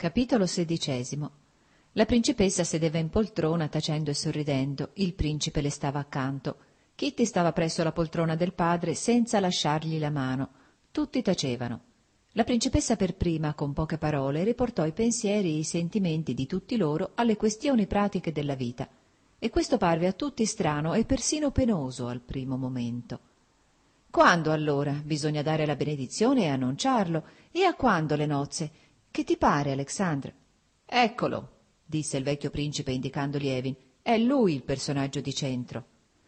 Capitolo 16. La principessa sedeva in poltrona tacendo e sorridendo, il principe le stava accanto. Kitty stava presso la poltrona del padre senza lasciargli la mano. Tutti tacevano. La principessa per prima, con poche parole, riportò i pensieri e i sentimenti di tutti loro alle questioni pratiche della vita. E questo parve a tutti strano e persino penoso al primo momento. Quando allora bisogna dare la benedizione e annunciarlo? E a quando le nozze? Che ti pare, Alexandre? Eccolo, disse il vecchio principe indicando Lievin. È lui il personaggio di centro.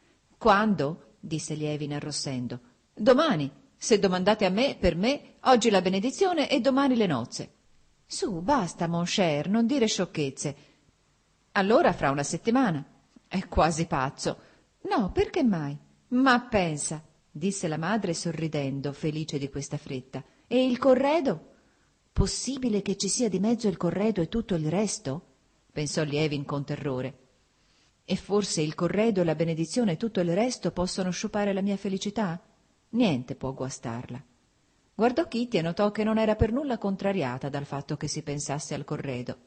Quando? Disse Lievin arrossendo. Domani. Se domandate a me, per me, oggi la benedizione e domani le nozze. Su, basta, mon cher, non dire sciocchezze. Allora fra una settimana. È quasi pazzo. No, perché mai? Ma pensa, disse la madre sorridendo, felice di questa fretta. E il corredo? Possibile che ci sia di mezzo il corredo e tutto il resto? Pensò Lievin con terrore. E forse il corredo e la benedizione e tutto il resto possono sciupare la mia felicità? Niente può guastarla. Guardò Kitty e notò che non era per nulla contrariata dal fatto che si pensasse al corredo.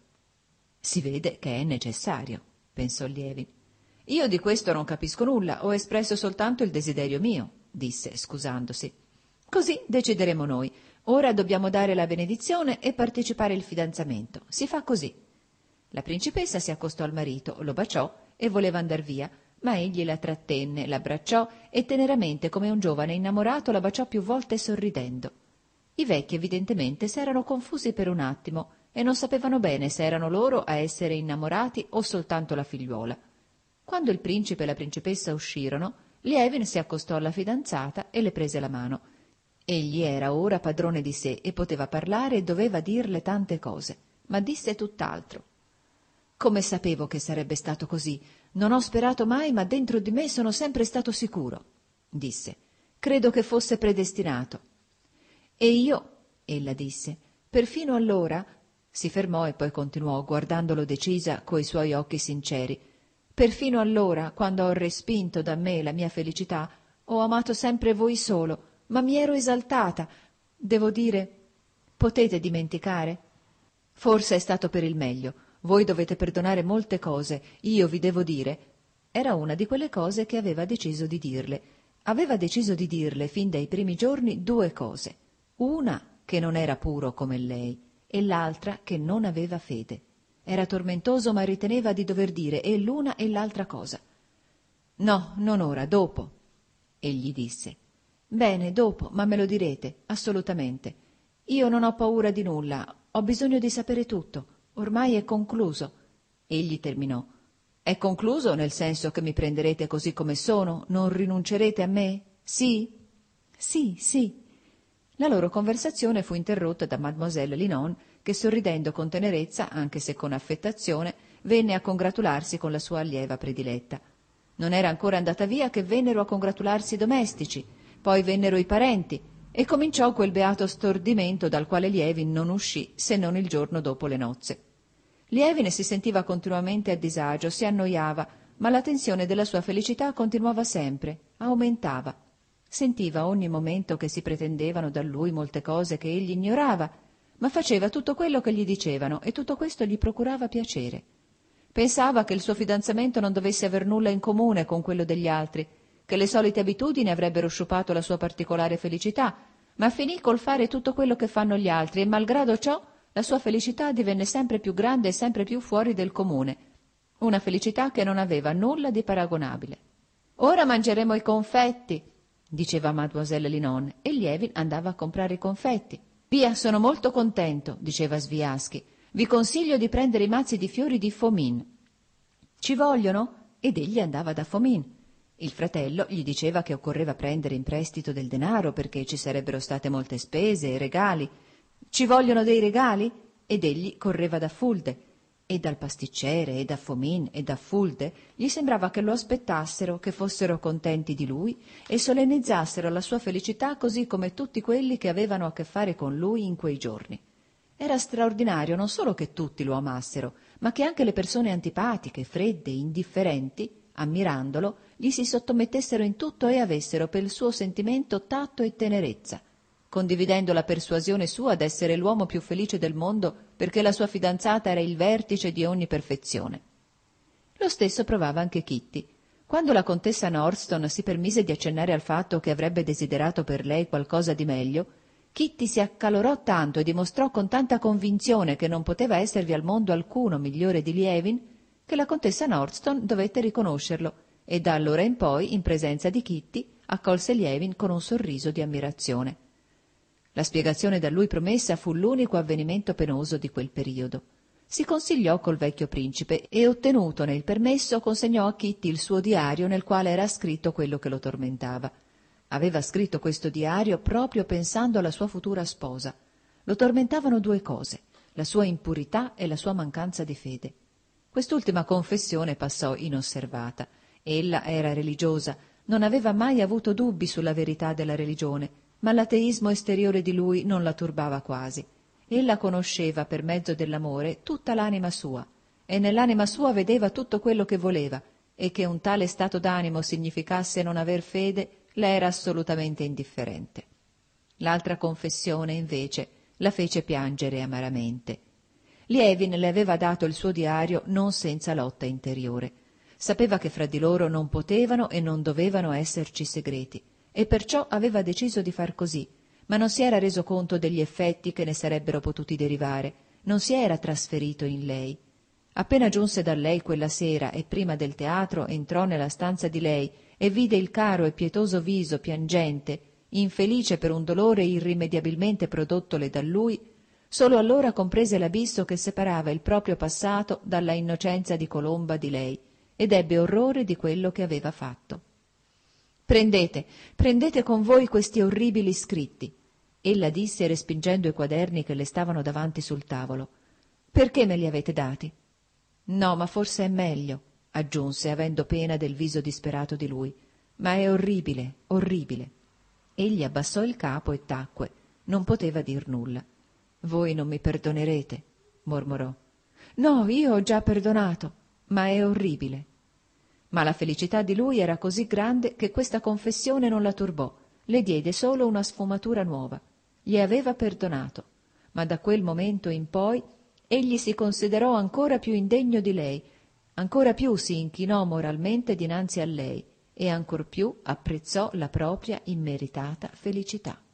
Si vede che è necessario, pensò Lievin. Io di questo non capisco nulla, ho espresso soltanto il desiderio mio, disse, scusandosi. Così decideremo noi. Ora dobbiamo dare la benedizione e partecipare il fidanzamento. Si fa così. La principessa si accostò al marito, lo baciò e voleva andar via, ma egli la trattenne, l'abbracciò e teneramente come un giovane innamorato la baciò più volte sorridendo. I vecchi evidentemente s'erano confusi per un attimo e non sapevano bene se erano loro a essere innamorati o soltanto la figliuola. Quando il principe e la principessa uscirono, Lievin si accostò alla fidanzata e le prese la mano. Egli era ora padrone di sé e poteva parlare e doveva dirle tante cose, ma disse tutt'altro. Come sapevo che sarebbe stato così? Non ho sperato mai, ma dentro di me sono sempre stato sicuro, disse. Credo che fosse predestinato. E io, ella disse, perfino allora, si fermò e poi continuò, guardandolo decisa coi suoi occhi sinceri, perfino allora, quando ho respinto da me la mia felicità, ho amato sempre voi solo, ma mi ero esaltata. Devo dire, potete dimenticare? Forse è stato per il meglio. Voi dovete perdonare molte cose, io vi devo dire. Era una di quelle cose che aveva deciso di dirle. Aveva deciso di dirle fin dai primi giorni due cose. Una che non era puro come lei e l'altra che non aveva fede. Era tormentoso, ma riteneva di dover dire e l'una e l'altra cosa. No, non ora, dopo. Egli disse. Bene, dopo, ma me lo direte, assolutamente. Io non ho paura di nulla, ho bisogno di sapere tutto. Ormai è concluso. Egli terminò. È concluso nel senso che mi prenderete così come sono? Non rinuncerete a me? Sì? Sì, sì. La loro conversazione fu interrotta da Mademoiselle Linon, che sorridendo con tenerezza, anche se con affettazione, venne a congratularsi con la sua allieva prediletta. Non era ancora andata via che vennero a congratularsi i domestici, poi vennero i parenti, e cominciò quel beato stordimento dal quale Lievin non uscì se non il giorno dopo le nozze. Lievin si sentiva continuamente a disagio, si annoiava, ma la tensione della sua felicità continuava sempre, aumentava. Sentiva ogni momento che si pretendevano da lui molte cose che egli ignorava, ma faceva tutto quello che gli dicevano e tutto questo gli procurava piacere. Pensava che il suo fidanzamento non dovesse aver nulla in comune con quello degli altri, che le solite abitudini avrebbero sciupato la sua particolare felicità, ma finì col fare tutto quello che fanno gli altri e malgrado ciò la sua felicità divenne sempre più grande e sempre più fuori del comune, una felicità che non aveva nulla di paragonabile. «Ora mangeremo i confetti», diceva Mademoiselle Linon, e Lievin andava a comprare i confetti. «Via, sono molto contento», diceva Sviaschi. «Vi consiglio di prendere i mazzi di fiori di Fomin». «Ci vogliono?» Ed egli andava da Fomin. Il fratello gli diceva che occorreva prendere in prestito del denaro perché ci sarebbero state molte spese e regali. «Ci vogliono dei regali?» Ed egli correva da Fulde. E dal pasticcere, e da Fomin, e da Fulde gli sembrava che lo aspettassero, che fossero contenti di lui e solennizzassero la sua felicità così come tutti quelli che avevano a che fare con lui in quei giorni. Era straordinario non solo che tutti lo amassero, ma che anche le persone antipatiche, fredde, indifferenti, ammirandolo, gli si sottomettessero in tutto e avessero per il suo sentimento tatto e tenerezza. condividendo la persuasione sua d'essere l'uomo più felice del mondo perché la sua fidanzata era il vertice di ogni perfezione. Lo stesso provava anche Kitty. Quando la contessa Northstone si permise di accennare al fatto che avrebbe desiderato per lei qualcosa di meglio, Kitty si accalorò tanto e dimostrò con tanta convinzione che non poteva esservi al mondo alcuno migliore di Lievin, che la contessa Northstone dovette riconoscerlo e da allora in poi, in presenza di Kitty, accolse Lievin con un sorriso di ammirazione. La spiegazione da lui promessa fu l'unico avvenimento penoso di quel periodo. Si consigliò col vecchio principe e, ottenutone il permesso, consegnò a Kitty il suo diario nel quale era scritto quello che lo tormentava. Aveva scritto questo diario proprio pensando alla sua futura sposa. Lo tormentavano due cose, la sua impurità e la sua mancanza di fede. Quest'ultima confessione passò inosservata. Ella era religiosa, non aveva mai avuto dubbi sulla verità della religione, ma l'ateismo esteriore di lui non la turbava quasi. Ella conosceva per mezzo dell'amore tutta l'anima sua, e nell'anima sua vedeva tutto quello che voleva, e che un tale stato d'animo significasse non aver fede le era assolutamente indifferente. L'altra confessione, invece, la fece piangere amaramente. Lievin le aveva dato il suo diario non senza lotta interiore. Sapeva che fra di loro non potevano e non dovevano esserci segreti, e perciò aveva deciso di far così, ma non si era reso conto degli effetti che ne sarebbero potuti derivare, non si era trasferito in lei. Appena giunse da lei quella sera e prima del teatro entrò nella stanza di lei e vide il caro e pietoso viso piangente, infelice per un dolore irrimediabilmente prodottole da lui, solo allora comprese l'abisso che separava il proprio passato dalla innocenza di colomba di lei ed ebbe orrore di quello che aveva fatto. Prendete con voi questi orribili scritti, ella disse respingendo i quaderni che le stavano davanti sul tavolo. Perché me li avete dati? No, ma forse è meglio, aggiunse, avendo pena del viso disperato di lui. Ma è orribile, orribile. Egli abbassò il capo e tacque. Non poteva dir nulla. Voi non mi perdonerete, mormorò. No, io ho già perdonato, ma è orribile. Ma la felicità di lui era così grande che questa confessione non la turbò, le diede solo una sfumatura nuova. Gli aveva perdonato, ma da quel momento in poi egli si considerò ancora più indegno di lei, ancora più si inchinò moralmente dinanzi a lei e ancor più apprezzò la propria immeritata felicità.